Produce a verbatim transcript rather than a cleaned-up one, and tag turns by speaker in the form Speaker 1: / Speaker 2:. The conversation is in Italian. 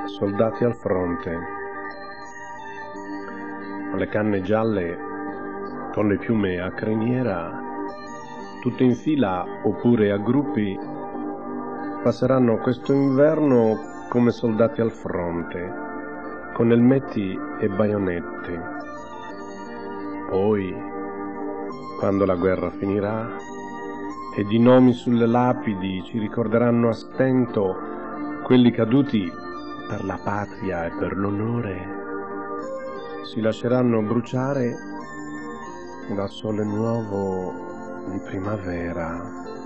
Speaker 1: soldati al fronte, le canne gialle con le piume a criniera, tutte in fila oppure a gruppi, passeranno questo inverno come soldati al fronte, con elmetti e baionette. Poi, quando la guerra finirà, ed i nomi sulle lapidi ci ricorderanno a stento quelli caduti per la patria e per l'onore, si lasceranno bruciare dal sole nuovo di primavera.